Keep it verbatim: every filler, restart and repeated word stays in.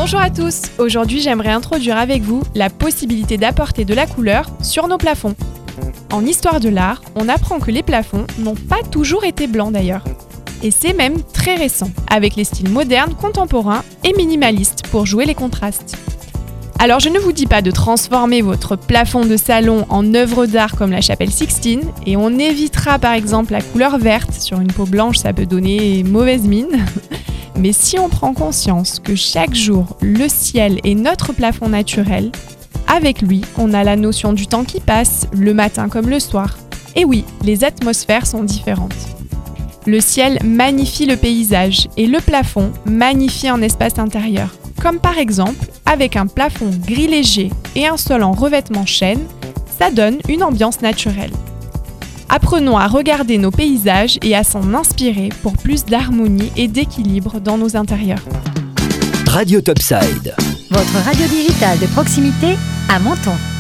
Bonjour à tous, aujourd'hui j'aimerais introduire avec vous la possibilité d'apporter de la couleur sur nos plafonds. En histoire de l'art, on apprend que les plafonds n'ont pas toujours été blancs d'ailleurs. Et c'est même très récent, avec les styles modernes, contemporains et minimalistes pour jouer les contrastes. Alors je ne vous dis pas de transformer votre plafond de salon en œuvre d'art comme la chapelle Sixtine, et on évitera par exemple la couleur verte, sur une peau blanche ça peut donner mauvaise mine. Mais si on prend conscience que chaque jour, le ciel est notre plafond naturel, avec lui, on a la notion du temps qui passe, le matin comme le soir. Et oui, les atmosphères sont différentes. Le ciel magnifie le paysage et le plafond magnifie un espace intérieur. Comme par exemple, avec un plafond gris léger et un sol en revêtement chêne, ça donne une ambiance naturelle. Apprenons à regarder nos paysages et à s'en inspirer pour plus d'harmonie et d'équilibre dans nos intérieurs. Radio Topside, votre radio digitale de proximité à Menton.